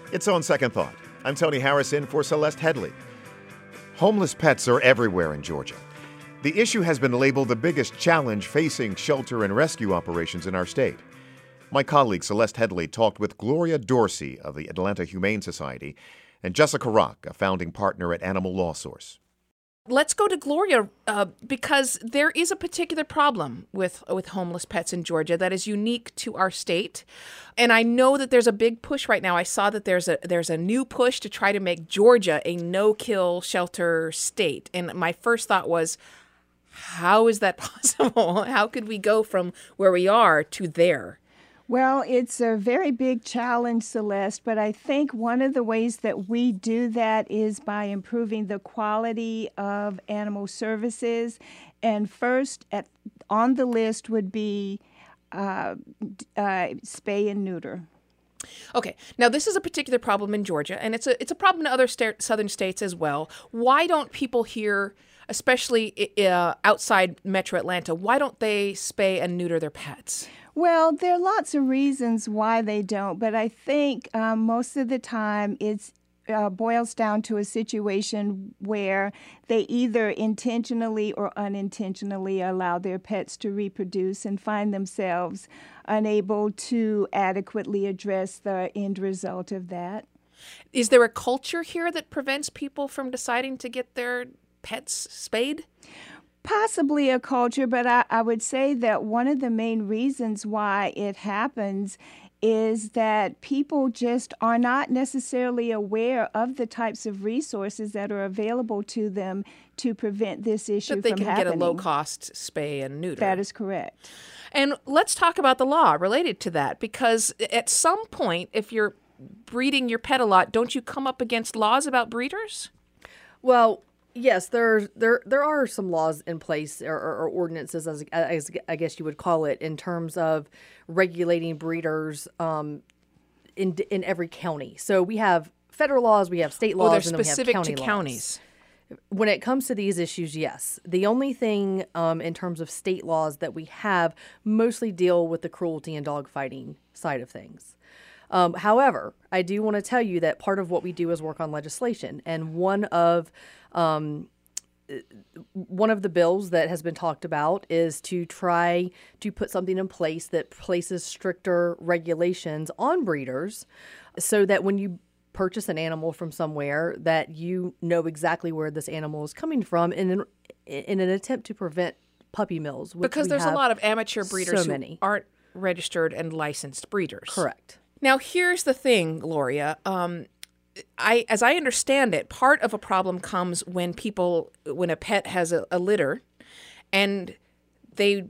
It's On Second Thought. I'm Tony Harris in for Celeste Headley. Homeless pets are everywhere in Georgia. The issue has been labeled the biggest challenge facing shelter and rescue operations in our state. My colleague Celeste Headley talked with Gloria Dorsey of the Atlanta Humane Society and Jessica Rock, a founding partner at Animal Law Source. Let's go to Gloria because there is a particular problem with homeless pets in Georgia that is unique to our state. And I know that there's a big push right now. I saw that there's a new push to try to make Georgia a no-kill shelter state. And my first thought was, how is that possible? How could we go from where we are to there? Well, it's a very big challenge, Celeste, but I think one of the ways that we do that is by improving the quality of animal services. And first on the list would be spay and neuter. Okay, now this is a particular problem in Georgia, and it's a problem in other southern states as well. Why don't people here, especially outside Metro Atlanta, why don't they spay and neuter their pets? Well, there are lots of reasons why they don't, but I think most of the time it boils down to a situation where they either intentionally or unintentionally allow their pets to reproduce and find themselves unable to adequately address the end result of that. Is there a culture here that prevents people from deciding to get their pets spayed? Possibly a culture, but I would say that one of the main reasons why it happens is that people just are not necessarily aware of the types of resources that are available to them to prevent this issue from happening. That they can get a low-cost spay and neuter. That is correct. And let's talk about the law related to that, because at some point, if you're breeding your pet a lot, don't you come up against laws about breeders? Well, yes, there are some laws in place or ordinances, as I guess you would call it, in terms of regulating breeders in every county. So we have federal laws, we have state laws, and then specific we have to county counties. Laws. When it comes to these issues, yes. The only thing in terms of state laws that we have mostly deal with the cruelty and dogfighting side of things. However, I do want to tell you that part of what we do is work on legislation, and one of the bills that has been talked about is to try to put something in place that places stricter regulations on breeders so that when you purchase an animal from somewhere that you know exactly where this animal is coming from in an attempt to prevent puppy mills. Because there's a lot of amateur breeders who aren't registered and licensed breeders. Correct. Now, here's the thing, Gloria. As I understand it, part of a problem comes when a pet has a litter and the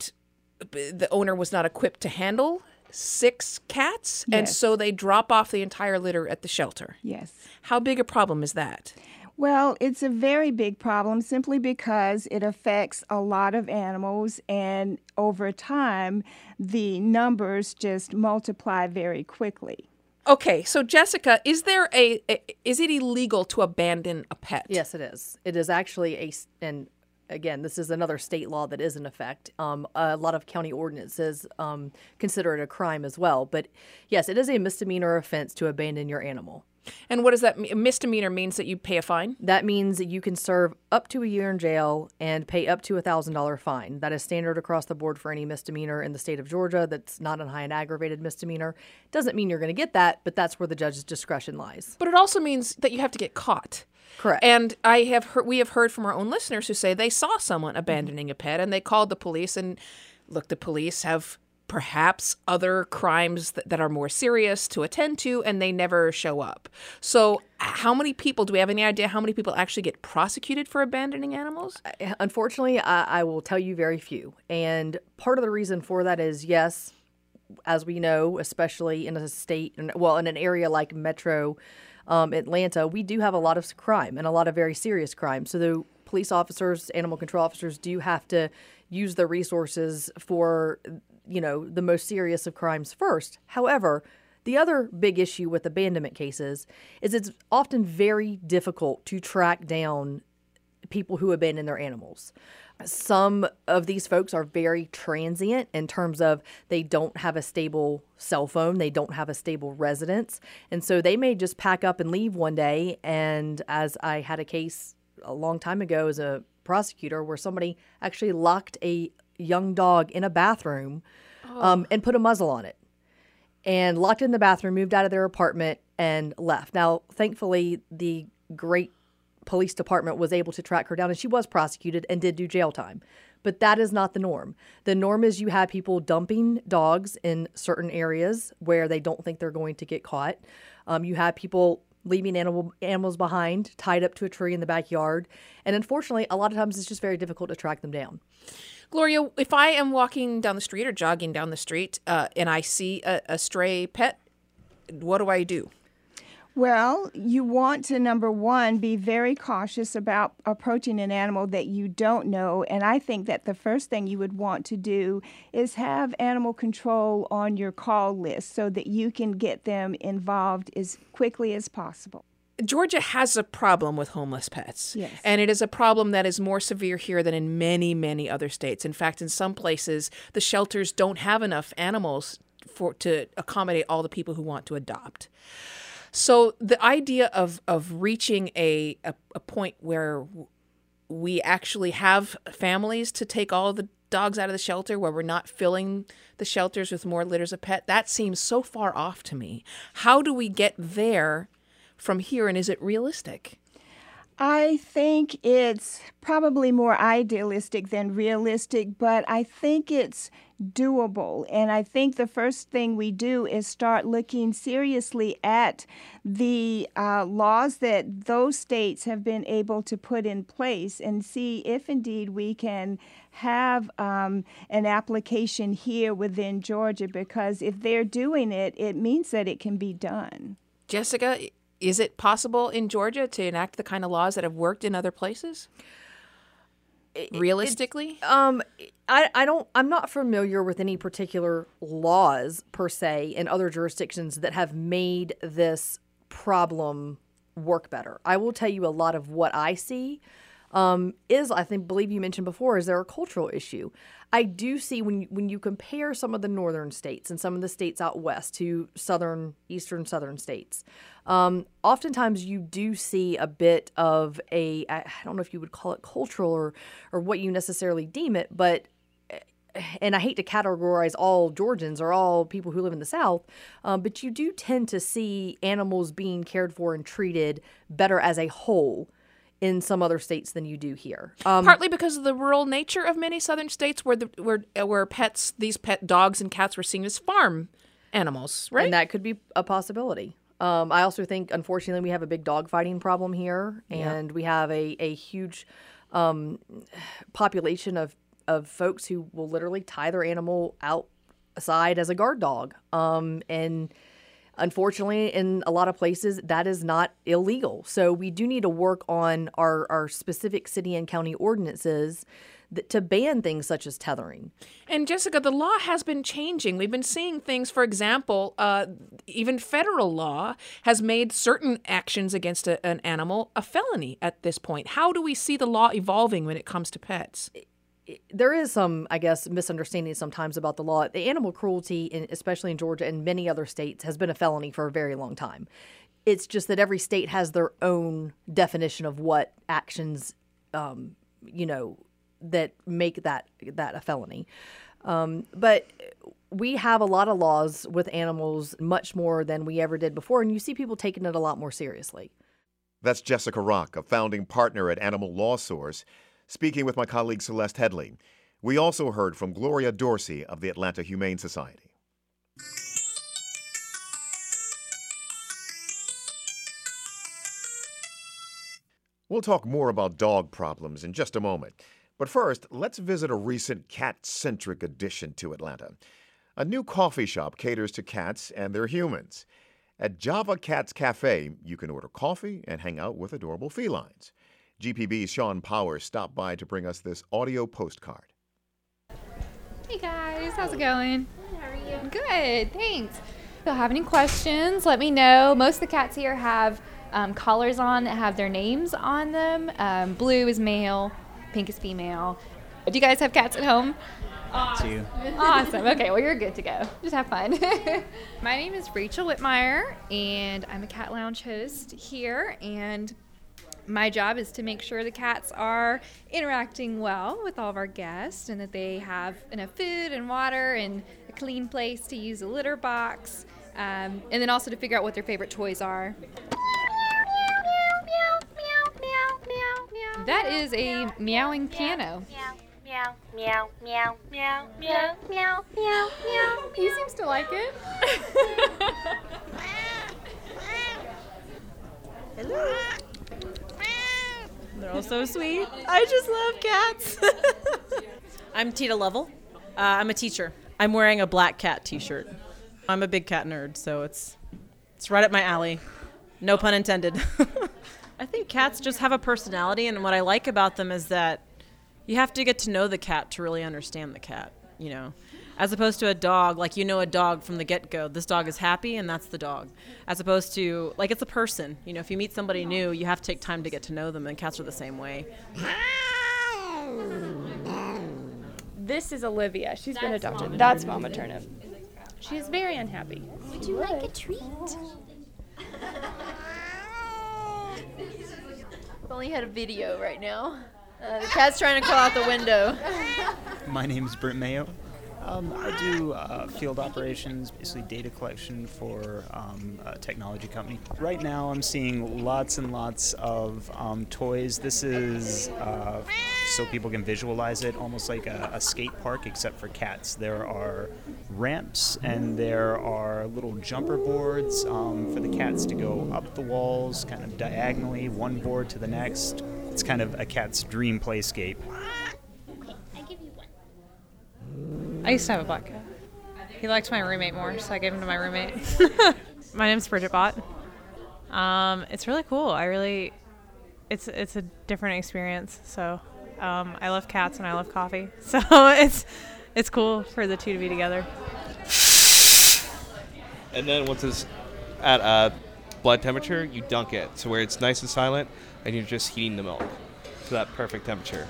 owner was not equipped to handle 6 cats, yes. And so they drop off the entire litter at the shelter. Yes. How big a problem is that? Well, it's a very big problem simply because it affects a lot of animals, and over time, the numbers just multiply very quickly. Okay, so Jessica, is it illegal to abandon a pet? Yes, it is. It is actually and again, this is another state law that is in effect. A lot of county ordinances consider it a crime as well. But yes, it is a misdemeanor offense to abandon your animal. And what does that mean? Misdemeanor means that you pay a fine? That means that you can serve up to a year in jail and pay up to $1,000 fine. That is standard across the board for any misdemeanor in the state of Georgia that's not a high and aggravated misdemeanor. Doesn't mean you're going to get that, but that's where the judge's discretion lies. But it also means that you have to get caught. Correct. And we have heard from our own listeners who say they saw someone abandoning a pet and they called the police, and look, the police have perhaps other crimes that are more serious to attend to, and they never show up. So do we have any idea how many people actually get prosecuted for abandoning animals? Unfortunately, I will tell you very few. And part of the reason for that is, yes, as we know, especially in a state, in an area like Metro Atlanta, we do have a lot of crime and a lot of very serious crime. So the police officers, animal control officers do have to use their resources for the most serious of crimes first. However, the other big issue with abandonment cases is it's often very difficult to track down people who abandon their animals. Some of these folks are very transient in terms of they don't have a stable cell phone, they don't have a stable residence, and so they may just pack up and leave one day. And as I had a case a long time ago as a prosecutor where somebody actually locked a young dog in a bathroom and put a muzzle on it and locked it in the bathroom, moved out of their apartment and left. Now, thankfully, the great police department was able to track her down and she was prosecuted and did do jail time. But that is not the norm. The norm is you have people dumping dogs in certain areas where they don't think they're going to get caught. You have people leaving animals behind, tied up to a tree in the backyard. And unfortunately, a lot of times it's just very difficult to track them down. Gloria, if I am walking down the street or jogging down the street and I see a stray pet, what do I do? Well, you want to, number one, be very cautious about approaching an animal that you don't know. And I think that the first thing you would want to do is have animal control on your call list so that you can get them involved as quickly as possible. Georgia has a problem with homeless pets. Yes. And it is a problem that is more severe here than in many, many other states. In fact, in some places, the shelters don't have enough animals to accommodate all the people who want to adopt. So the idea of reaching a point where we actually have families to take all of the dogs out of the shelter, where we're not filling the shelters with more litters of pet, that seems so far off to me. How do we get there from here, and is it realistic? I think it's probably more idealistic than realistic, but I think it's doable. And I think the first thing we do is start looking seriously at the laws that those states have been able to put in place and see if indeed we can have an application here within Georgia, because if they're doing it, it means that it can be done. Jessica, is it possible in Georgia to enact the kind of laws that have worked in other places? Realistically? I'm not familiar with any particular laws per se in other jurisdictions that have made this problem work better. I will tell you a lot of what I see believe you mentioned before, is there a cultural issue? I do see when you compare some of the northern states and some of the states out west to eastern southern states, oftentimes you do see a bit of I don't know if you would call it cultural or what you necessarily deem it, but and I hate to categorize all Georgians or all people who live in the South, but you do tend to see animals being cared for and treated better as a whole in some other states than you do here. Partly because of the rural nature of many southern states where these pet dogs and cats were seen as farm animals, right? And that could be a possibility. I also think, unfortunately, we have a big dog fighting problem here, and we have a huge population of folks who will literally tie their animal outside as a guard dog. And unfortunately, in a lot of places, that is not illegal. So we do need to work on our specific city and county ordinances to ban things such as tethering. And Jessica, the law has been changing. We've been seeing things, for example, even federal law has made certain actions against an animal a felony at this point. How do we see the law evolving when it comes to pets? There is some, I guess, misunderstanding sometimes about the law. The animal cruelty, especially in Georgia and many other states, has been a felony for a very long time. It's just that every state has their own definition of what actions, that make that a felony. But we have a lot of laws with animals, much more than we ever did before, and you see people taking it a lot more seriously. That's Jessica Rock, a founding partner at Animal Law Source, speaking with my colleague Celeste Headley. We also heard from Gloria Dorsey of the Atlanta Humane Society. We'll talk more about dog problems in just a moment. But first, let's visit a recent cat-centric addition to Atlanta. A new coffee shop caters to cats and their humans. At Java Cats Cafe, you can order coffee and hang out with adorable felines. GPB's Sean Powers stopped by to bring us this audio postcard. Hey guys, how's it going? Good, how are you? Good, thanks. If you have any questions, let me know. Most of the cats here have collars on that have their names on them. Blue is male, pink is female. Do you guys have cats at home? Too. Awesome. Okay, well, you're good to go. Just have fun. My name is Rachel Whitmire, and I'm a Cat Lounge host here. And my job is to make sure the cats are interacting well with all of our guests and that they have enough food and water and a clean place to use a litter box. And then also to figure out what their favorite toys are. That is a meowing piano. Meow, meow, meow, meow, meow, meow, meow, meow. He seems to like it. They're all so sweet. I just love cats. I'm Tita Lovell. I'm a teacher. I'm wearing a black cat t-shirt. I'm a big cat nerd, so it's right up my alley. No pun intended. I think cats just have a personality, and what I like about them is that you have to get to know the cat to really understand the cat, you know. As opposed to a dog, like you know a dog from the get-go. This dog is happy, and that's the dog. As opposed to, like, it's a person. You know, if you meet somebody new, you have to take time to get to know them, and cats are the same way. This is Olivia. She's been adopted. That's Mama Turnip. She is very unhappy. Would you like a treat? I've only had a video right now. The cat's trying to crawl out the window. My name is Brent Mayo. I do field operations, basically data collection for a technology company. Right now I'm seeing lots and lots of toys. This is so people can visualize it, almost like a skate park except for cats. There are ramps and there are little jumper boards for the cats to go up the walls, kind of diagonally, one board to the next. It's kind of a cat's dream playscape. I used to have a black cat. He liked my roommate more, so I gave him to my roommate. My name's Bridget Bott. It's really cool. It's a different experience. So I love cats and I love coffee. So it's cool for the two to be together. And then once it's at blood temperature, you dunk it so where it's nice and silent, and you're just heating the milk to that perfect temperature.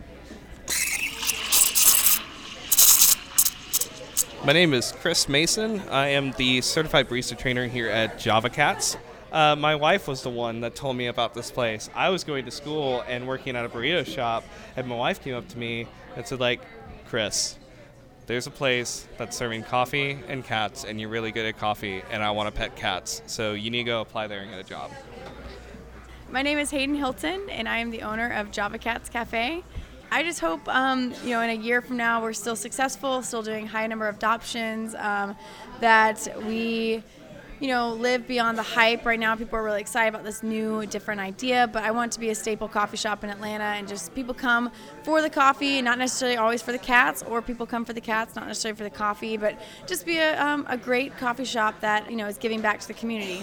My name is Chris Mason. I am the certified barista trainer here at Java Cats. My wife was the one that told me about this place. I was going to school and working at a burrito shop, and my wife came up to me and said, like, Chris, there's a place that's serving coffee and cats, and you're really good at coffee, and I want to pet cats, so you need to go apply there and get a job. My name is Hayden Hilton, and I am the owner of Java Cats Cafe. I just hope, in a year from now, we're still successful, still doing high number of adoptions, that we, live beyond the hype. Right now, people are really excited about this new, different idea, but I want to be a staple coffee shop in Atlanta, and just people come for the coffee, not necessarily always for the cats, or people come for the cats, not necessarily for the coffee, but just be a great coffee shop that, is giving back to the community.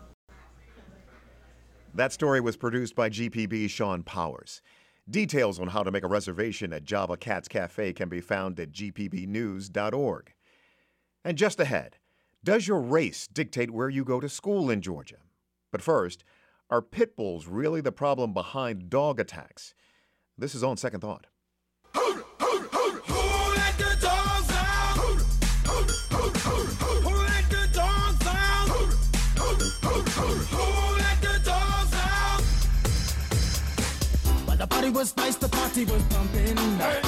That story was produced by GPB's Sean Powers. Details on how to make a reservation at Java Cats Cafe can be found at gpbnews.org. And just ahead, does your race dictate where you go to school in Georgia? But first, are pit bulls really the problem behind dog attacks? This is On Second Thought. The party was nice, the party was pumping.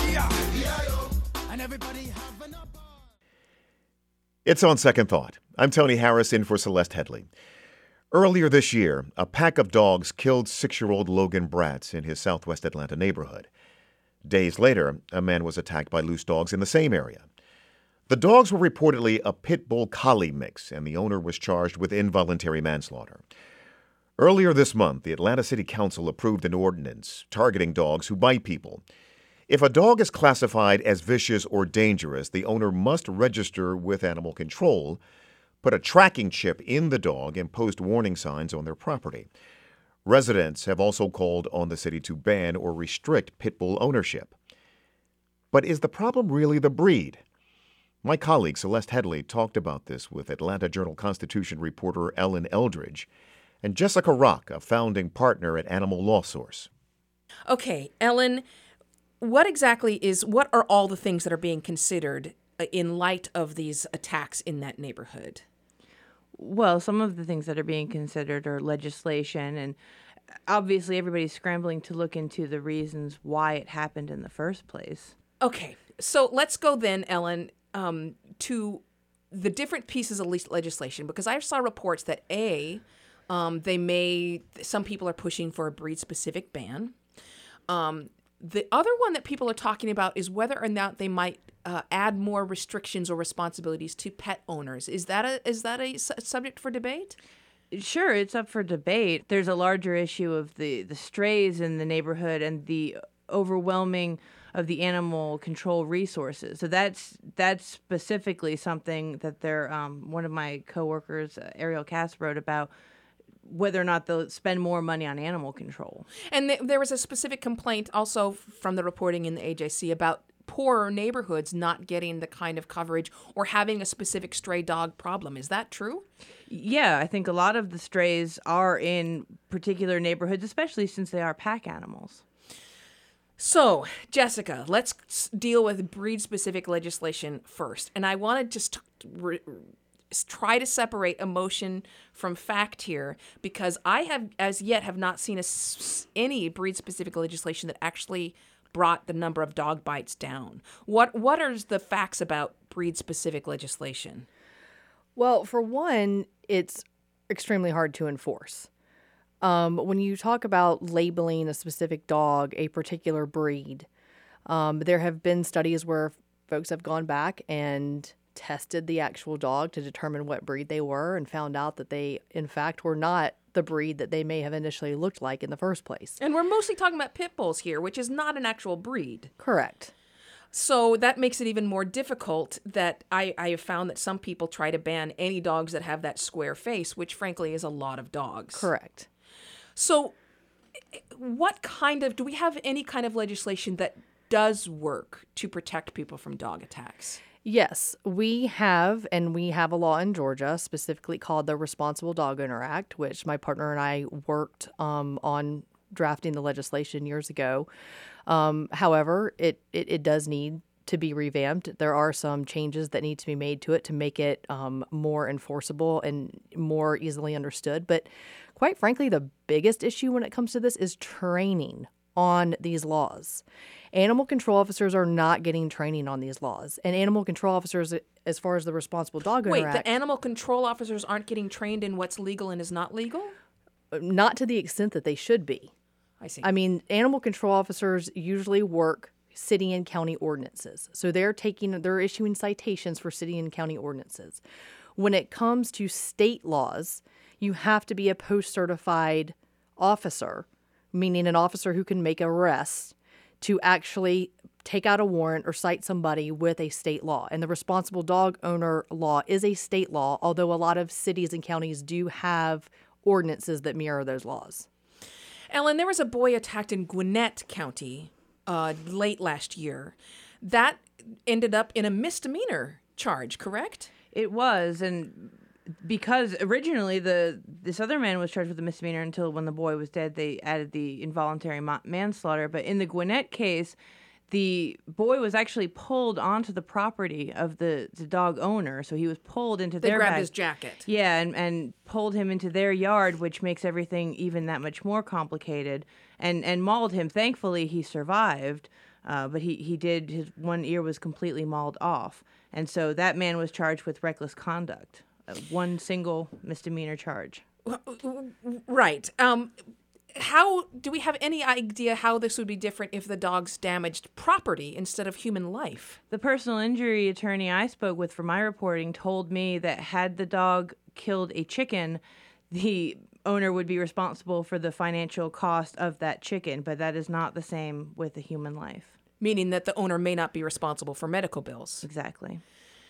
And everybody having a ball. It's On Second Thought. I'm Tony Harris in for Celeste Headley. Earlier this year, a pack of dogs killed 6-year-old Logan Bratz in his southwest Atlanta neighborhood. Days later, a man was attacked by loose dogs in the same area. The dogs were reportedly a pit bull collie mix, and the owner was charged with involuntary manslaughter. Earlier this month, the Atlanta City Council approved an ordinance targeting dogs who bite people. If a dog is classified as vicious or dangerous, the owner must register with animal control, put a tracking chip in the dog, and post warning signs on their property. Residents have also called on the city to ban or restrict pit bull ownership. But is the problem really the breed? My colleague Celeste Headley talked about this with Atlanta Journal-Constitution reporter Ellen Eldridge and Jessica Rock, a founding partner at Animal Law Source. Okay, Ellen, what are all the things that are being considered in light of these attacks in that neighborhood? Well, some of the things that are being considered are legislation, and obviously everybody's scrambling to look into the reasons why it happened in the first place. Okay, so let's go then, Ellen, to the different pieces of legislation, because I saw reports that some people are pushing for a breed-specific ban. The other one that people are talking about is whether or not they might add more restrictions or responsibilities to pet owners. Is that a subject for debate? Sure, it's up for debate. There's a larger issue of the strays in the neighborhood and the overwhelming of the animal control resources. So that's specifically something that one of my coworkers, Ariel Cass, wrote about, whether or not they'll spend more money on animal control. And there was a specific complaint also from the reporting in the AJC about poorer neighborhoods not getting the kind of coverage or having a specific stray dog problem. Is that true? Yeah, I think a lot of the strays are in particular neighborhoods, especially since they are pack animals. So, Jessica, let's deal with breed-specific legislation first. And I want to just try to separate emotion from fact here, because I have as yet have not seen any breed-specific legislation that actually brought the number of dog bites down. What are the facts about breed-specific legislation? Well, for one, it's extremely hard to enforce. When you talk about labeling a specific dog a particular breed, there have been studies where folks have gone back and tested the actual dog to determine what breed they were and found out that they, in fact, were not the breed that they may have initially looked like in the first place. And we're mostly talking about pit bulls here, which is not an actual breed. Correct. So that makes it even more difficult that I have found that some people try to ban any dogs that have that square face, which frankly is a lot of dogs. Correct. So do we have any kind of legislation that does work to protect people from dog attacks? Yes, we have a law in Georgia specifically called the Responsible Dog Owner Act, which my partner and I worked on drafting the legislation years ago. However, it does need to be revamped. There are some changes that need to be made to it to make it more enforceable and more easily understood. But quite frankly, the biggest issue when it comes to this is training on these laws. Animal control officers are not getting training on these laws. And animal control officers, as far as the Responsible Dog Owner Act... Wait, the animal control officers aren't getting trained in what's legal and is not legal? Not to the extent that they should be. I see. I mean, animal control officers usually work city and county ordinances. So they're issuing citations for city and county ordinances. When it comes to state laws, you have to be a post-certified officer, meaning an officer who can make arrests, to actually take out a warrant or cite somebody with a state law. And the Responsible Dog Owner law is a state law, although a lot of cities and counties do have ordinances that mirror those laws. Ellen, there was a boy attacked in Gwinnett County late last year. That ended up in a misdemeanor charge, correct? It was, and because originally this other man was charged with a misdemeanor until when the boy was dead, they added the involuntary manslaughter. But in the Gwinnett case, the boy was actually pulled onto the property of the dog owner. So he was pulled into their They grabbed his jacket. Yeah, and pulled him into their yard, which makes everything even that much more complicated, and mauled him. Thankfully, he survived, but his one ear was completely mauled off. And so that man was charged with reckless conduct. One single misdemeanor charge. Right. How do we have any idea how this would be different if the dogs damaged property instead of human life? The personal injury attorney I spoke with for my reporting told me that had the dog killed a chicken, the owner would be responsible for the financial cost of that chicken, but that is not the same with a human life. Meaning that the owner may not be responsible for medical bills. Exactly.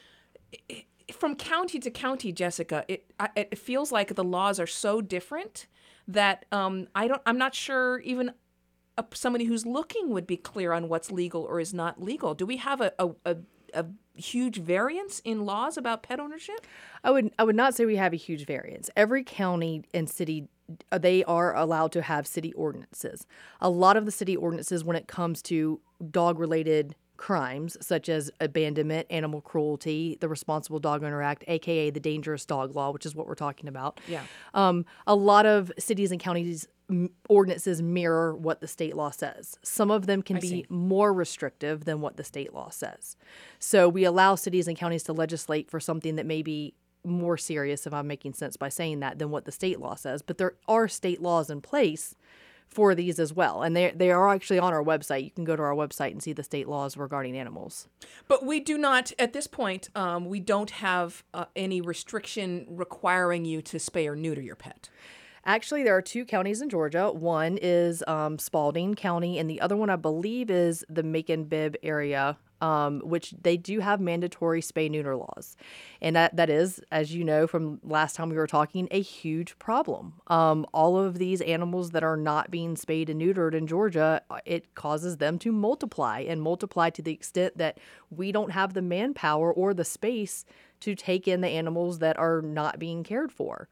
From county to county, Jessica, it feels like the laws are so different that I'm not sure even somebody who's looking would be clear on what's legal or is not legal. Do we have a huge variance in laws about pet ownership? I would not say we have a huge variance. Every county and city, they are allowed to have city ordinances. A lot of the city ordinances, when it comes to dog-related crimes such as abandonment, animal cruelty, the Responsible Dog Owner Act, aka the Dangerous Dog Law, which is what we're talking about. Yeah. A lot of cities and counties ordinances mirror what the state law says. Some of them can be more restrictive than what the state law says. So we allow cities and counties to legislate for something that may be more serious, if I'm making sense by saying that, than what the state law says. But there are state laws in place for these as well. And they are actually on our website. You can go to our website and see the state laws regarding animals. But we do not, at this point, we don't have any restriction requiring you to spay or neuter your pet. Actually, there are 2 counties in Georgia. One is Spalding County, and the other one, I believe, is the Macon-Bibb area, which they do have mandatory spay-neuter laws. And that is, as you know from last time we were talking, a huge problem. All of these animals that are not being spayed and neutered in Georgia, it causes them to multiply to the extent that we don't have the manpower or the space to take in the animals that are not being cared for.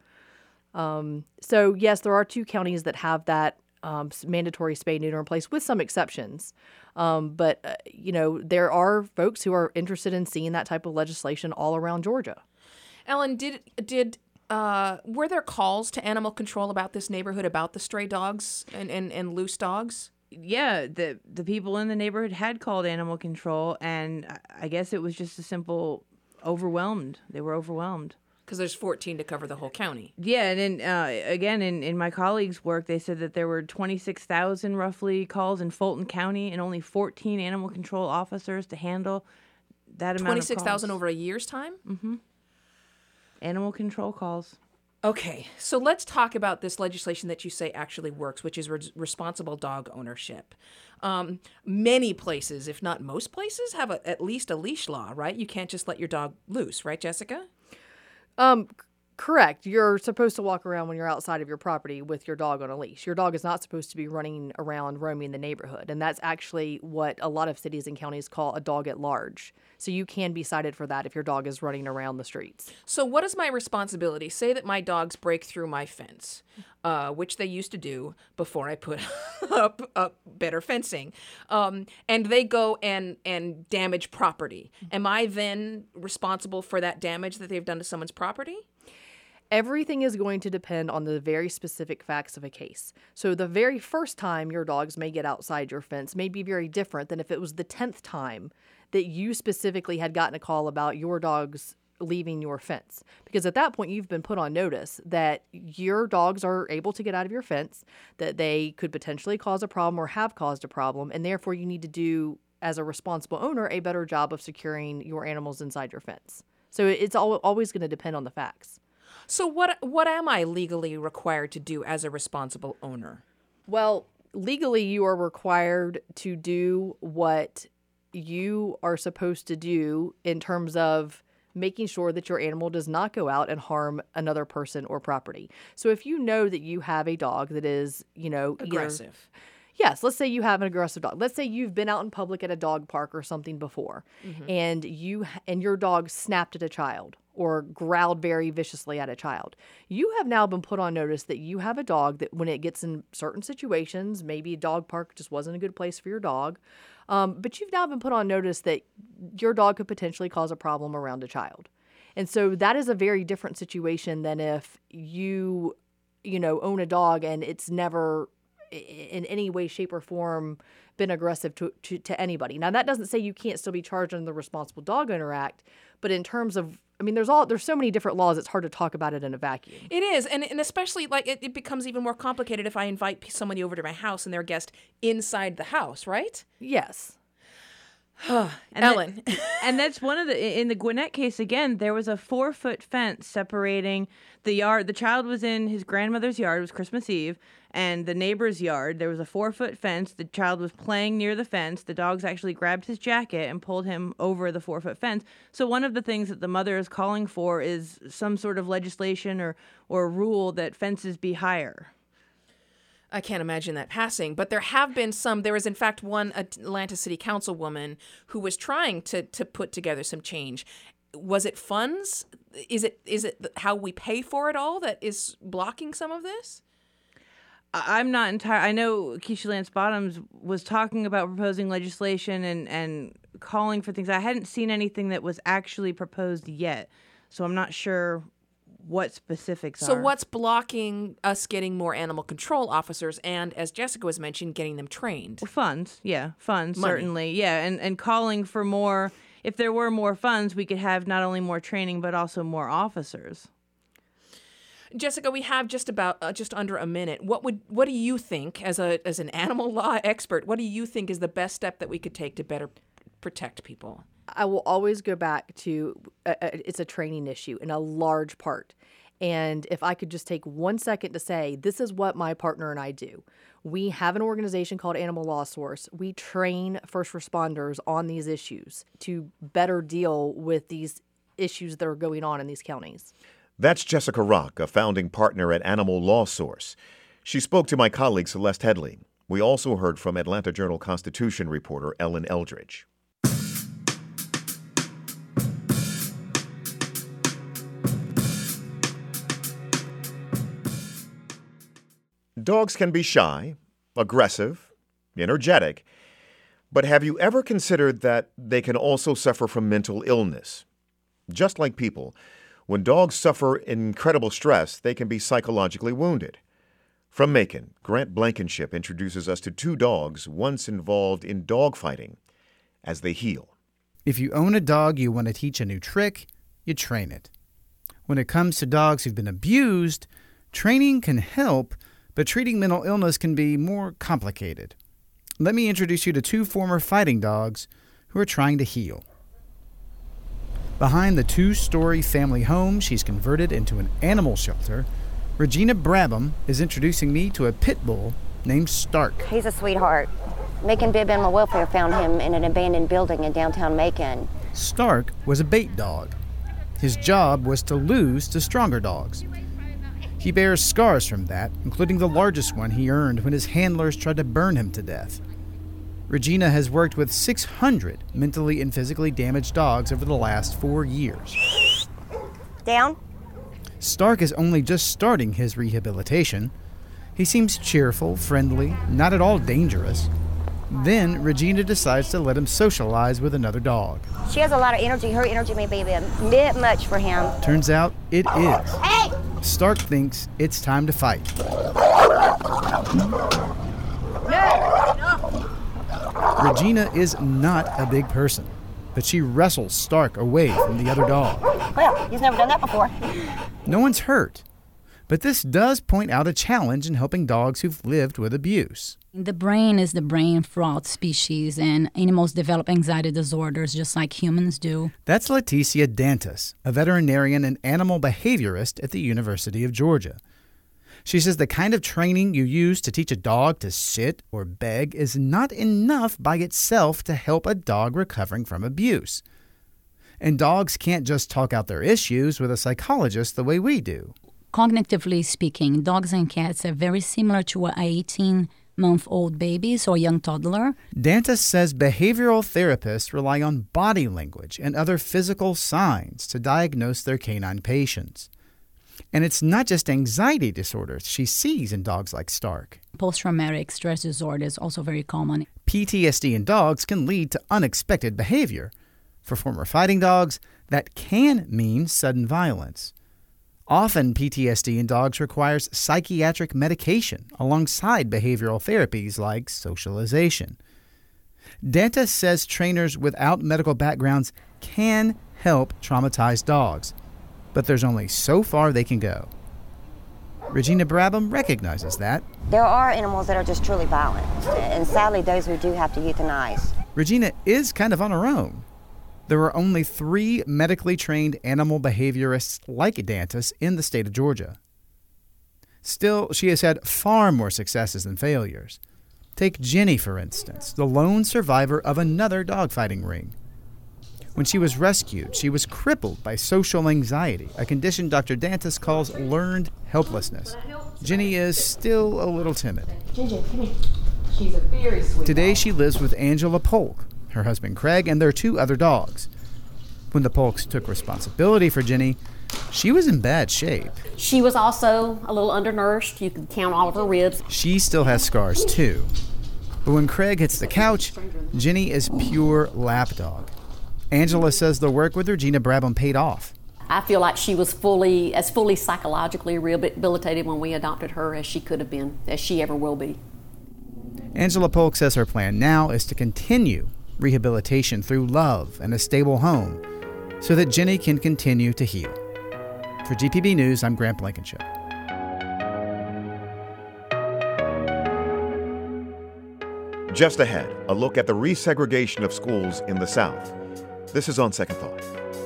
So yes, there are 2 counties that have that mandatory spay-neuter in place with some exceptions. But there are folks who are interested in seeing that type of legislation all around Georgia. Ellen, were there calls to animal control about this neighborhood, about the stray dogs and loose dogs? Yeah, the people in the neighborhood had called animal control, and I guess it was just a simple overwhelmed. They were overwhelmed. Because there's 14 to cover the whole county. Yeah, and then again, in my colleagues' work, they said that there were 26,000 roughly calls in Fulton County and only 14 animal control officers to handle that amount of calls. 26,000 over a year's time? Mm-hmm. Animal control calls. Okay, so let's talk about this legislation that you say actually works, which is responsible dog ownership. Many places, if not most places, have at least a leash law, right? You can't just let your dog loose, right, Jessica? Correct. You're supposed to walk around when you're outside of your property with your dog on a leash. Your dog is not supposed to be running around roaming the neighborhood. And that's actually what a lot of cities and counties call a dog at large. So you can be cited for that if your dog is running around the streets. So what is my responsibility? Say that my dogs break through my fence, which they used to do before I put up better fencing, and they go and damage property. Am I then responsible for that damage that they've done to someone's property? Everything is going to depend on the very specific facts of a case. So the very first time your dogs may get outside your fence may be very different than if it was the 10th time that you specifically had gotten a call about your dogs leaving your fence. Because at that point, you've been put on notice that your dogs are able to get out of your fence, that they could potentially cause a problem or have caused a problem, and therefore you need to do, as a responsible owner, a better job of securing your animals inside your fence. So it's always going to depend on the facts. So what am I legally required to do as a responsible owner? Well, legally you are required to do what you are supposed to do in terms of making sure that your animal does not go out and harm another person or property. So if you know that you have a dog that is, aggressive. Yes, let's say you have an aggressive dog. Let's say you've been out in public at a dog park or something before, and your dog snapped at a child or growled very viciously at a child. You have now been put on notice that you have a dog that when it gets in certain situations, maybe a dog park just wasn't a good place for your dog, but you've now been put on notice that your dog could potentially cause a problem around a child. And so that is a very different situation than if you own a dog and it's never in any way, shape, or form been aggressive to anybody. Now, that doesn't say you can't still be charged under the Responsible Dog Owner Act, but in terms of, there's so many different laws, it's hard to talk about it in a vacuum. It is, and especially, it becomes even more complicated if I invite somebody over to my house and they're a guest inside the house, right? Yes. Ellen. And that's one of in the Gwinnett case, again, there was a 4-foot fence separating the yard. The child was in his grandmother's yard. It was Christmas Eve. And the neighbor's yard, there was a 4-foot fence. The child was playing near the fence. The dogs actually grabbed his jacket and pulled him over the 4-foot fence. So one of the things that the mother is calling for is some sort of legislation or rule that fences be higher. I can't imagine that passing. But there have been some. There was, in fact, one Atlanta City Councilwoman who was trying to put together some change. Was it funds? Is it how we pay for it all that is blocking some of this? I'm not entirely. I know Keisha Lance Bottoms was talking about proposing legislation and calling for things. I hadn't seen anything that was actually proposed yet, so I'm not sure what specifics are. So what's blocking us getting more animal control officers and, as Jessica was mentioned, getting them trained? Funds, yeah, funds, Money. certainly, yeah, and calling for more. If there were more funds, we could have not only more training but also more officers. Jessica, we have just under a minute. What do you think, as an animal law expert, what do you think is the best step that we could take to better protect people? I will always go back to it's a training issue in a large part. And if I could just take 1 second to say, this is what my partner and I do. We have an organization called Animal Law Source. We train first responders on these issues to better deal with these issues that are going on in these counties. That's Jessica Rock, a founding partner at Animal Law Source. She spoke to my colleague Celeste Headley. We also heard from Atlanta Journal-Constitution reporter Ellen Eldridge. Dogs can be shy, aggressive, energetic, but have you ever considered that they can also suffer from mental illness? Just like people, when dogs suffer incredible stress, they can be psychologically wounded. From Macon, Grant Blankenship introduces us to two dogs once involved in dogfighting as they heal. If you own a dog you want to teach a new trick, you train it. When it comes to dogs who've been abused, training can help, but treating mental illness can be more complicated. Let me introduce you to two former fighting dogs who are trying to heal. Behind the two-story family home she's converted into an animal shelter, Regina Brabham is introducing me to a pit bull named Stark. He's a sweetheart. Macon Bibb Animal Welfare found him in an abandoned building in downtown Macon. Stark was a bait dog. His job was to lose to stronger dogs. He bears scars from that, including the largest one he earned when his handlers tried to burn him to death. Regina has worked with 600 mentally and physically damaged dogs over the last 4 years. Down. Stark is only just starting his rehabilitation. He seems cheerful, friendly, not at all dangerous. Then Regina decides to let him socialize with another dog. She has a lot of energy. Her energy may be a bit much for him. Turns out it is. Hey! Stark thinks it's time to fight. Regina is not a big person, but she wrestles Stark away from the other dog. Well, he's never done that before. No one's hurt, but this does point out a challenge in helping dogs who've lived with abuse. The brain is the brain for all species, and animals develop anxiety disorders just like humans do. That's Leticia Dantas, a veterinarian and animal behaviorist at the University of Georgia. She says the kind of training you use to teach a dog to sit or beg is not enough by itself to help a dog recovering from abuse. And dogs can't just talk out their issues with a psychologist the way we do. Cognitively speaking, dogs and cats are very similar to an 18-month-old babies or young toddler. Dantas says behavioral therapists rely on body language and other physical signs to diagnose their canine patients. And it's not just anxiety disorders she sees in dogs like Stark. Post-traumatic stress disorder is also very common. PTSD in dogs can lead to unexpected behavior. For former fighting dogs, that can mean sudden violence. Often, PTSD in dogs requires psychiatric medication alongside behavioral therapies like socialization. Dantas says trainers without medical backgrounds can help traumatized dogs, but there's only so far they can go. Regina Brabham recognizes that. There are animals that are just truly violent, and sadly those we do have to euthanize. Regina is kind of on her own. There are only 3 medically trained animal behaviorists like Dantas in the state of Georgia. Still, she has had far more successes than failures. Take Jenny, for instance, the lone survivor of another dogfighting ring. When she was rescued, she was crippled by social anxiety, a condition Dr. Dantas calls learned helplessness. Jenny is still a little timid. Ginger, come here. She's a very sweet Today dog. she lives with Angela Polk, her husband Craig, and their 2 other dogs. When the Polks took responsibility for Jenny, she was in bad shape. She was also a little undernourished. You could count all of her ribs. She still has scars too. But when Craig hits the couch, Jenny is pure lapdog. Angela says the work with Regina Brabham paid off. I feel like she was fully psychologically rehabilitated when we adopted her as she could have been, as she ever will be. Angela Polk says her plan now is to continue rehabilitation through love and a stable home so that Jenny can continue to heal. For GPB News, I'm Grant Blankenship. Just ahead, a look at the resegregation of schools in the South. This is On Second Thought.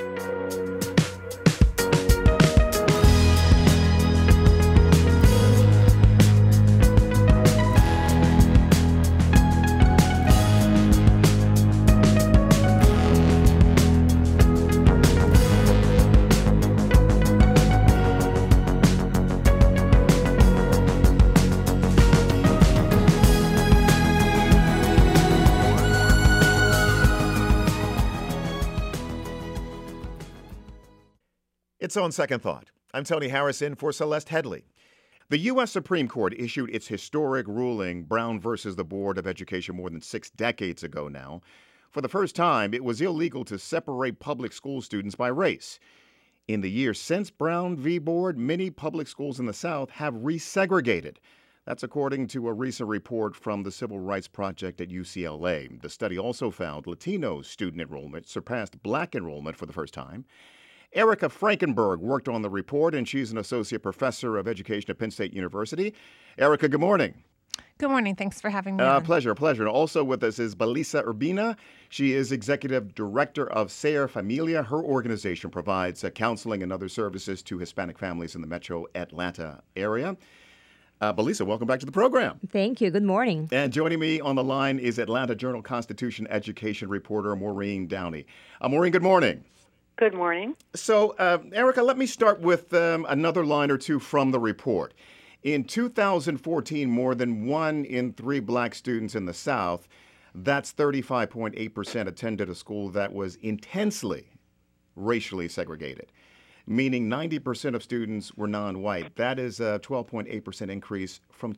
It's On Second Thought. I'm Tony Harrison for Celeste Headley. The U.S. Supreme Court issued its historic ruling, Brown versus the Board of Education, more than 6 decades ago now. For the first time, it was illegal to separate public school students by race. In the years since Brown v. Board, many public schools in the South have resegregated. That's according to a recent report from the Civil Rights Project at UCLA. The study also found Latino student enrollment surpassed Black enrollment for the first time. Erica Frankenberg worked on the report, and she's an associate professor of education at Penn State University. Erica, good morning. Good morning. Thanks for having me on. Pleasure. And also with us is Belisa Urbina. She is executive director of Ser Familia. Her organization provides counseling and other services to Hispanic families in the metro Atlanta area. Belisa, welcome back to the program. Thank you. Good morning. And joining me on the line is Atlanta Journal-Constitution education reporter Maureen Downey. Maureen, good morning. Good morning. So, Erica, let me start with another line or two from the report. In 2014, more than 1 in 3 Black students in the South, that's 35.8%, attended a school that was intensely racially segregated, meaning 90% of students were non-white. That is a 12.8% increase from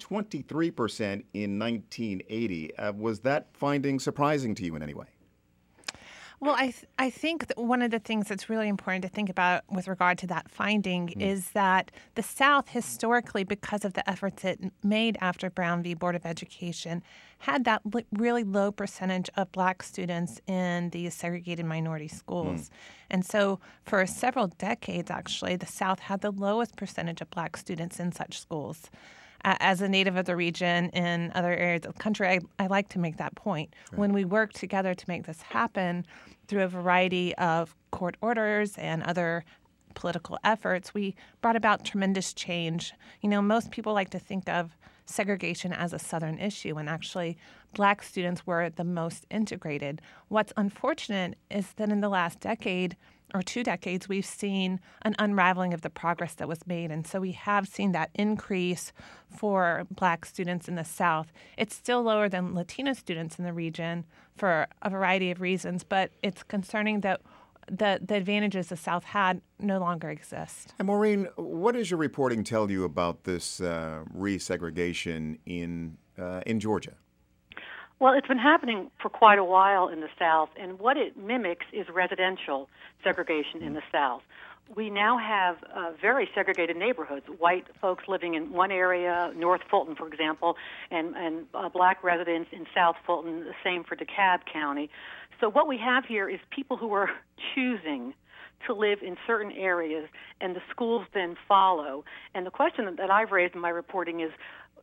23% in 1980. Was that finding surprising to you in any way? Well, I think that one of the things that's really important to think about with regard to that finding is that the South historically, because of the efforts it made after Brown v. Board of Education, had that really low percentage of Black students in these segregated minority schools. And so for several decades, actually, the South had the lowest percentage of Black students in such schools. As a native of the region in other areas of the country, I like to make that point. Right. When we work together to make this happen through a variety of court orders and other political efforts, we brought about tremendous change. You know, most people like to think of segregation as a Southern issue, and actually Black students were the most integrated. What's unfortunate is that in the last decade or 2 decades, we've seen an unraveling of the progress that was made. And so we have seen that increase for Black students in the South. It's still lower than Latino students in the region for a variety of reasons, but it's concerning that the advantages the South had no longer exist. And Maureen, what does your reporting tell you about this resegregation in Georgia? Well, it's been happening for quite a while in the South, and what it mimics is residential segregation in the South. We now have very segregated neighborhoods, white folks living in one area, North Fulton, for example, and Black residents in South Fulton, the same for DeKalb County. So what we have here is people who are choosing to live in certain areas, and the schools then follow. And the question that I've raised in my reporting is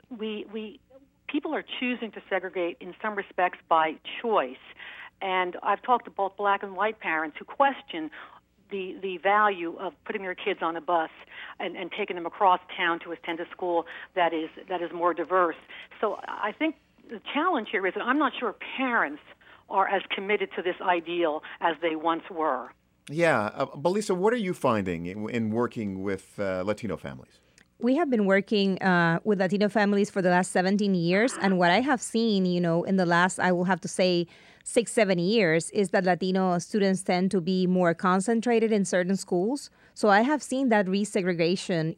people are choosing to segregate in some respects by choice. And I've talked to both Black and white parents who question the value of putting their kids on a bus and taking them across town to attend a school that is more diverse. So I think the challenge here is that I'm not sure parents are as committed to this ideal as they once were. Yeah. Belisa, what are you finding in working with Latino families? we have been working with Latino families for the last 17 years. And what I have seen, in the last, I will have to say, 6-7 years, is that Latino students tend to be more concentrated in certain schools. So I have seen that resegregation,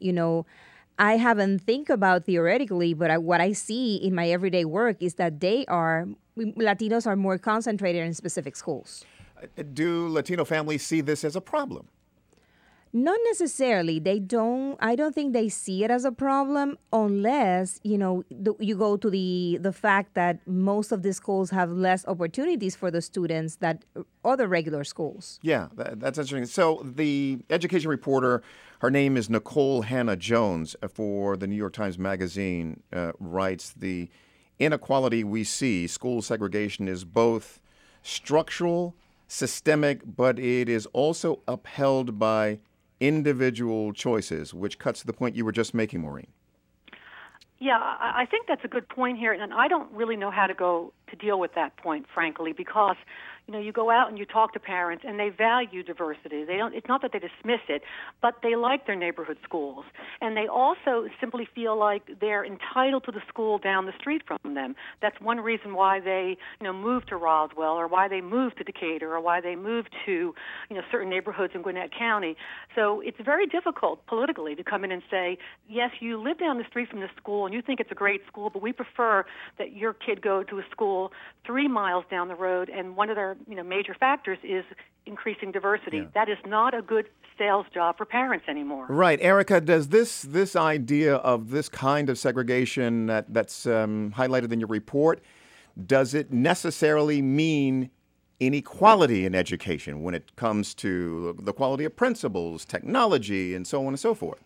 I haven't think about theoretically, but what I see in my everyday work is that Latinos are more concentrated in specific schools. Do Latino families see this as a problem? Not necessarily. I don't think they see it as a problem unless, you go to the fact that most of the schools have less opportunities for the students than other regular schools. Yeah, that's interesting. So the education reporter, her name is Nicole Hannah-Jones for the New York Times Magazine, writes, the inequality we see, school segregation, is both structural, systemic, but it is also upheld by individual choices, which cuts to the point you were just making, Maureen. Yeah, I think that's a good point here, and I don't really know how to go to deal with that point, frankly, because you go out and you talk to parents, and they value diversity. They don't. It's not that they dismiss it, but they like their neighborhood schools, and they also simply feel like they're entitled to the school down the street from them. That's one reason why they, moved to Roswell, or why they moved to Decatur, or why they moved to, certain neighborhoods in Gwinnett County. So it's very difficult politically to come in and say, yes, you live down the street from the school, and you think it's a great school, but we prefer that your kid go to a school 3 miles down the road, and one of their major factors is increasing diversity. Yeah. That is not a good sales job for parents anymore. Right. Erica, does this idea of this kind of segregation that's highlighted in your report, does it necessarily mean inequality in education when it comes to the quality of principals, technology, and so on and so forth?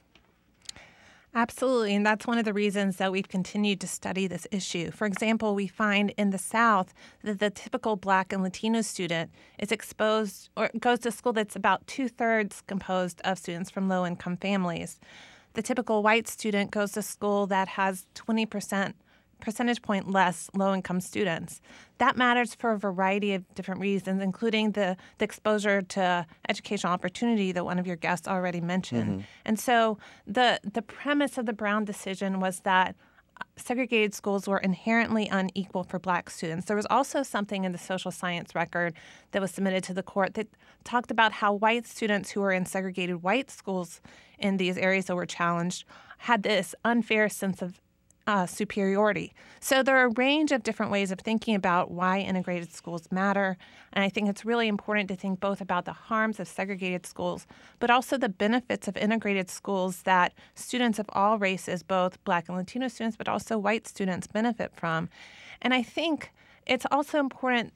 Absolutely, and that's one of the reasons that we've continued to study this issue. For example, we find in the South that the typical Black and Latino student is exposed or goes to school that's about 2/3 composed of students from low-income families. The typical white student goes to school that has 20% percentage point less low-income students. That matters for a variety of different reasons, including the exposure to educational opportunity that one of your guests already mentioned. Mm-hmm. And so the premise of the Brown decision was that segregated schools were inherently unequal for Black students. There was also something in the social science record that was submitted to the court that talked about how white students who were in segregated white schools in these areas that were challenged had this unfair sense of superiority. So there are a range of different ways of thinking about why integrated schools matter. And I think it's really important to think both about the harms of segregated schools, but also the benefits of integrated schools that students of all races, both Black and Latino students, but also white students, benefit from. And I think it's also important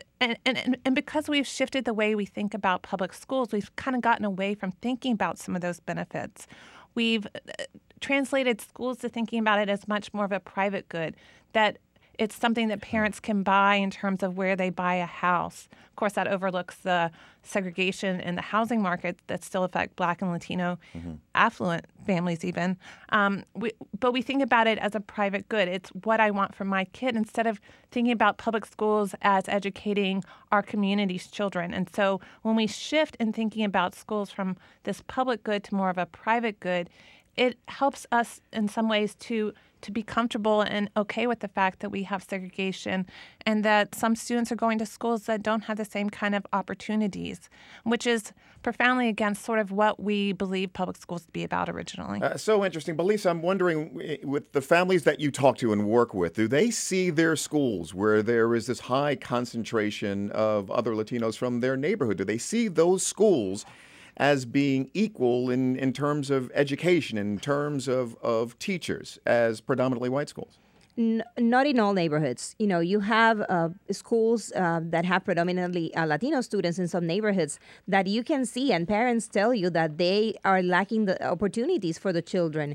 and because we've shifted the way we think about public schools, we've kind of gotten away from thinking about some of those benefits. We've translated schools to thinking about it as much more of a private good, that it's something that parents can buy in terms of where they buy a house. Of course, that overlooks the segregation in the housing market that still affect Black and Latino affluent families even. But we think about it as a private good. It's what I want for my kid instead of thinking about public schools as educating our community's children. And so when we shift in thinking about schools from this public good to more of a private good, it helps us in some ways to be comfortable and okay with the fact that we have segregation and that some students are going to schools that don't have the same kind of opportunities, which is profoundly against sort of what we believe public schools to be about originally. So interesting. But Lisa, I'm wondering, with the families that you talk to and work with, do they see their schools where there is this high concentration of other Latinos from their neighborhood? Do they see those schools as being equal in terms of education, in terms of teachers, as predominantly white schools? Not in all neighborhoods. You have schools that have predominantly Latino students in some neighborhoods that you can see, and parents tell you that they are lacking the opportunities for the children.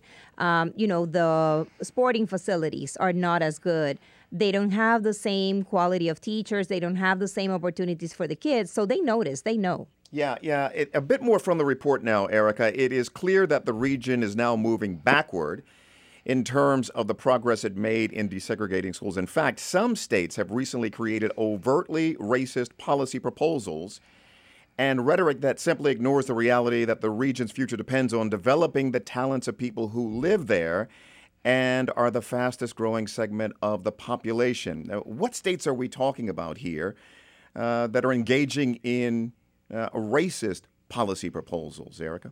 The sporting facilities are not as good. They don't have the same quality of teachers. They don't have the same opportunities for the kids. So they notice, they know. Yeah. A bit more from the report now, Erica. It is clear that the region is now moving backward in terms of the progress it made in desegregating schools. In fact, some states have recently created overtly racist policy proposals and rhetoric that simply ignores the reality that the region's future depends on developing the talents of people who live there and are the fastest growing segment of the population. Now, what states are we talking about here that are engaging in racist policy proposals, Erica?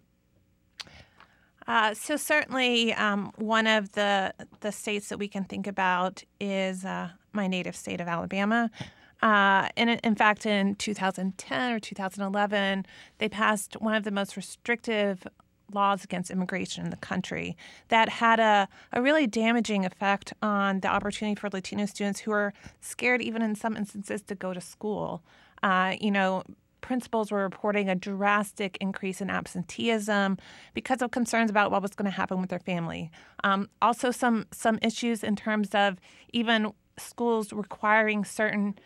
So certainly one of the states that we can think about is my native state of Alabama. And in fact, in 2010 or 2011, they passed one of the most restrictive laws against immigration in the country that had a really damaging effect on the opportunity for Latino students who are scared, even in some instances, to go to school. Principals were reporting a drastic increase in absenteeism because of concerns about what was going to happen with their family. Also, some issues in terms of even schools requiring certain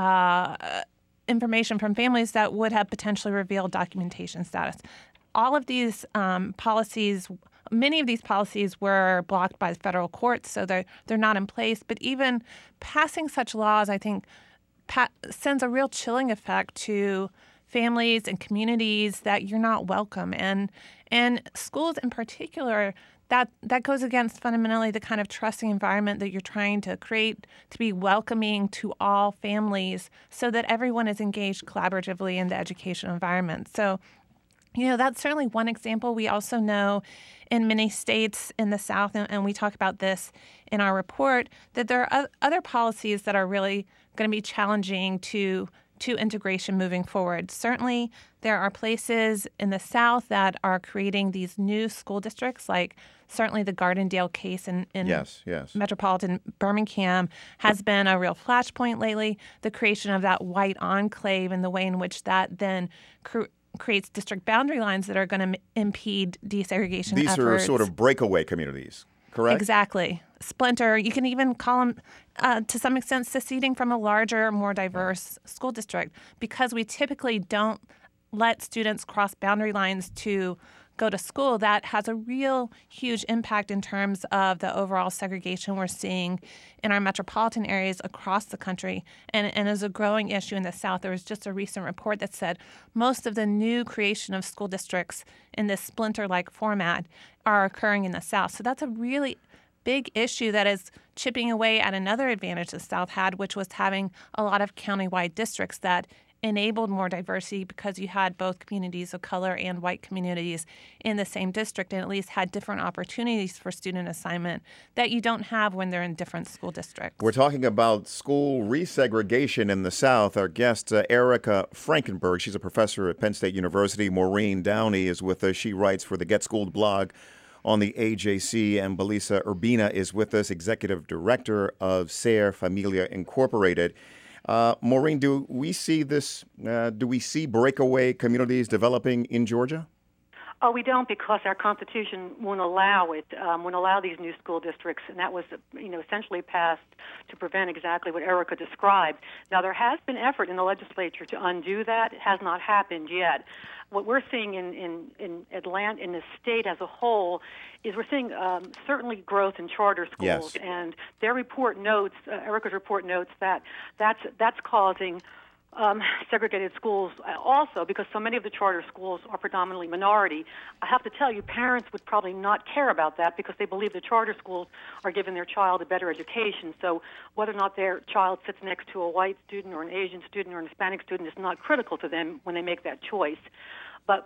information from families that would have potentially revealed documentation status. All of these policies, many of these policies were blocked by the federal courts, so they're not in place. But even passing such laws, I think, sends a real chilling effect to families and communities that you're not welcome. And schools in particular, that goes against fundamentally the kind of trusting environment that you're trying to create to be welcoming to all families so that everyone is engaged collaboratively in the educational environment. So, that's certainly one example. We also know in many states in the South, and we talk about this in our report, that there are other policies that are really going to be challenging to integration moving forward. Certainly, there are places in the South that are creating these new school districts, like certainly the Gardendale case in yes. metropolitan Birmingham has been a real flashpoint lately. The creation of that white enclave and the way in which that then creates district boundary lines that are going to impede desegregation These efforts. are sort of breakaway communities, correct? Exactly. Splinter. You can even call them, to some extent, seceding from a larger, more diverse school district because we typically don't let students cross boundary lines to go to school. That has a real huge impact in terms of the overall segregation we're seeing in our metropolitan areas across the country and is a growing issue in the South. There was just a recent report that said most of the new creation of school districts in this splinter-like format are occurring in the South. So that's a really big issue that is chipping away at another advantage the South had, which was having a lot of countywide districts that enabled more diversity because you had both communities of color and white communities in the same district and at least had different opportunities for student assignment that you don't have when they're in different school districts. We're talking about school resegregation in the South. Our guest, Erica Frankenberg, she's a professor at Penn State University. Maureen Downey is with us. She writes for the Get Schooled blog on the AJC, and Belisa Urbina is with us, executive director of SER Familia Incorporated. Maureen, do we see this? Do we see breakaway communities developing in Georgia? Oh, we don't, because our Constitution won't allow it. Won't allow these new school districts, and that was, essentially passed to prevent exactly what Erica described. Now, there has been effort in the legislature to undo that. It has not happened yet. What we're seeing in Atlanta, in the state as a whole, is we're seeing certainly growth in charter schools, yes. And their report notes, Erica's report notes that that's causing segregated schools also, because so many of the charter schools are predominantly minority. I have to tell you, parents would probably not care about that because they believe the charter schools are giving their child a better education. So whether or not their child sits next to a white student or an Asian student or an Hispanic student is not critical to them when they make that choice. But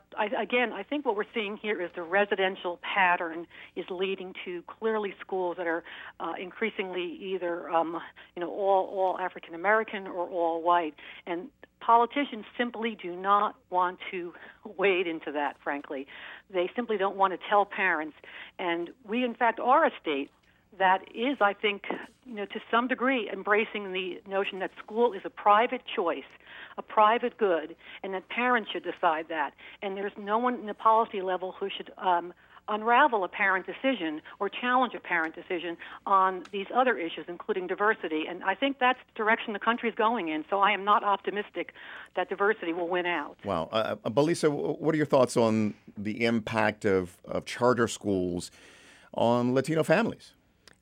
I think what we're seeing here is the residential pattern is leading to clearly schools that are increasingly either all African American or all white, and politicians simply do not want to wade into that. Frankly, they simply don't want to tell parents, and we in fact are a state that is, I think, to some degree embracing the notion that school is a private choice, a private good, and that parents should decide that. And there's no one in the policy level who should unravel a parent decision or challenge a parent decision on these other issues, including diversity. And I think that's the direction the country is going in. So I am not optimistic that diversity will win out. Wow. Belisa, what are your thoughts on the impact of charter schools on Latino families?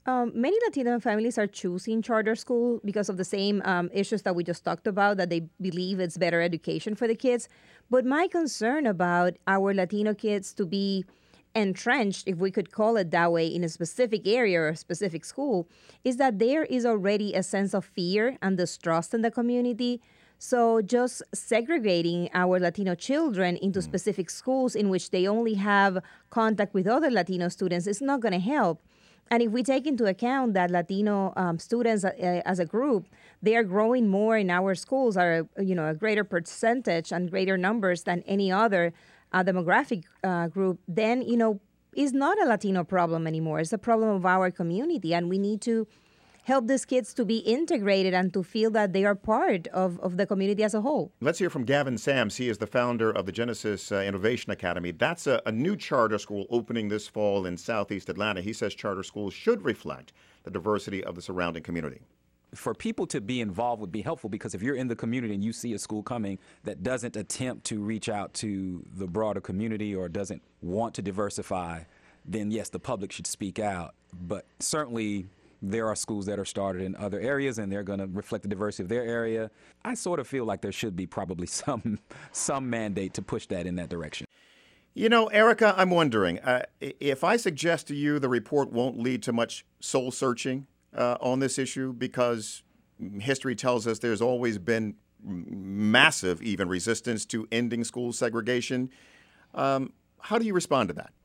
Many Latino families are choosing charter school because of the same issues that we just talked about, that they believe it's better education for the kids. But my concern about our Latino kids to be entrenched, if we could call it that way, in a specific area or a specific school, is that there is already a sense of fear and distrust in the community. So just segregating our Latino children into specific schools in which they only have contact with other Latino students is not going to help. And if we take into account that Latino students as a group, they are growing more in our schools, are a greater percentage and greater numbers than any other demographic group, then it's not a Latino problem anymore. It's a problem of our community, and we need to help these kids to be integrated and to feel that they are part of the community as a whole. Let's hear from Gavin Sams. He is the founder of the Genesis Innovation Academy. That's a new charter school opening this fall in Southeast Atlanta. He says charter schools should reflect the diversity of the surrounding community. For people to be involved would be helpful, because if you're in the community and you see a school coming that doesn't attempt to reach out to the broader community or doesn't want to diversify, then yes, the public should speak out. But certainly there are schools that are started in other areas, and they're going to reflect the diversity of their area. I sort of feel like there should be probably some mandate to push that in that direction. Erica, I'm wondering, if I suggest to you the report won't lead to much soul searching on this issue, because history tells us there's always been massive even resistance to ending school segregation, how do you respond to that?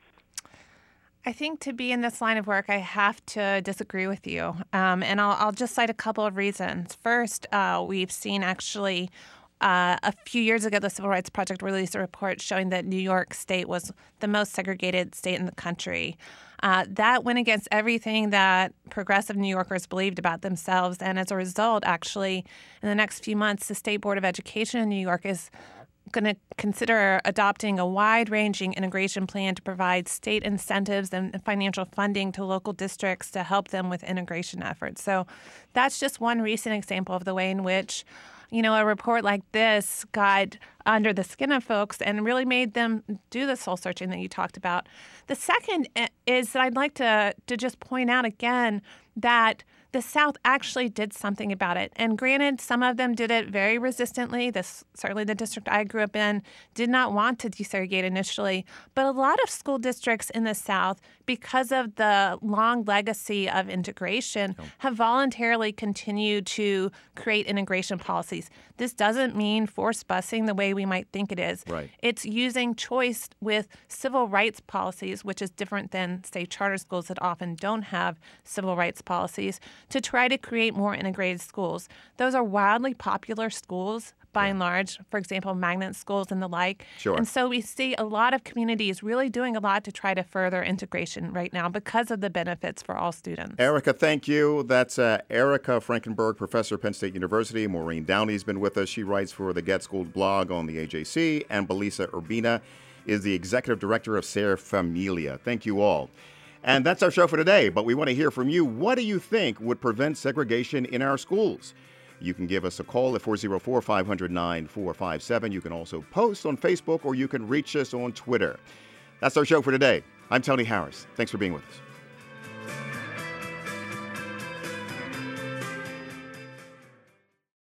I think to be in this line of work, I have to disagree with you. And I'll just cite a couple of reasons. First, we've seen actually a few years ago, the Civil Rights Project released a report showing that New York State was the most segregated state in the country. That went against everything that progressive New Yorkers believed about themselves. And as a result, actually, in the next few months, the State Board of Education in New York is going to consider adopting a wide-ranging integration plan to provide state incentives and financial funding to local districts to help them with integration efforts. So that's just one recent example of the way in which, a report like this got under the skin of folks and really made them do the soul searching that you talked about. The second is that I'd like to just point out again that the South actually did something about it. And granted, some of them did it very resistantly. Certainly the district I grew up in did not want to desegregate initially. But a lot of school districts in the South, because of the long legacy of integration, have voluntarily continued to create integration policies. This doesn't mean forced busing the way we might think it is. Right. It's using choice with civil rights policies, which is different than, say, charter schools that often don't have civil rights policies, to try to create more integrated schools. Those are wildly popular schools, by and large, for example, magnet schools and the like. Sure. And so we see a lot of communities really doing a lot to try to further integration right now because of the benefits for all students. Erica, thank you. That's Erica Frankenberg, professor at Penn State University. Maureen Downey's been with us. She writes for the Get Schooled blog on the AJC. And Belisa Urbina is the executive director of Ser Familia. Thank you all. And that's our show for today, but we want to hear from you. What do you think would prevent segregation in our schools? You can give us a call at 404-500-9457. You can also post on Facebook, or you can reach us on Twitter. That's our show for today. I'm Tony Harris. Thanks for being with us.